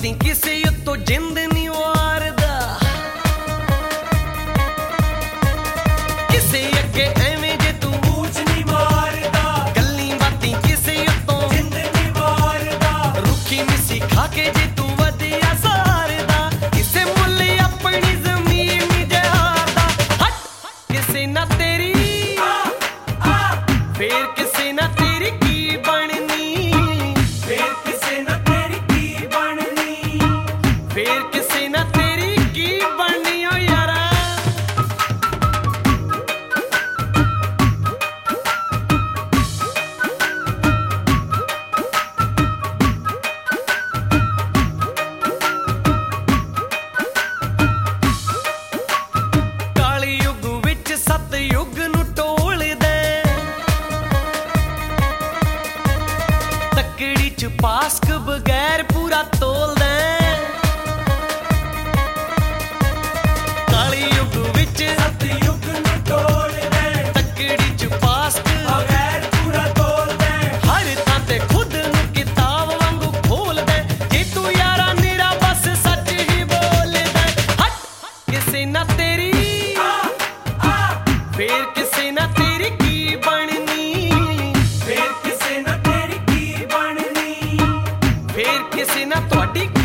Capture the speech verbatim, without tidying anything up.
बातें किसे उत्तों जिंद नहीं वारदा, किसे अगे एवें जे तू पूछ नहीं मारदा, गल्ली बातें किसे उत्तों जिंद नहीं वारदा, रुखी मिसी खा के जे तू वधिया सारदा, किसे मुल्ल अपनी जमीन नहीं जहारदा। हट किसे ना तेरी फिर किसे ना तेरी की बननी, फिर किसे ना तेरी की बननी, फिर किसे ना तेरी की बननी ओ यारा। काली युग विच सत युग नू टोल दे, तकड़ी च पास्क बगैर पूरा तोल दे, काली युग विच सत युग नू टोल दे, तकड़ी च पास्क बगैर पूरा तोल दे, हर थां ते खुद नू किताब वांगू खोल दे, जे तू यारा मेरा बस सच ही बोल दे। हट किसे ना तेरी फिर किसे ना तेरी की बननी, फिर किसे ना तेरी की बननी, फिर किसे ना ਤੁਹਾਡੀ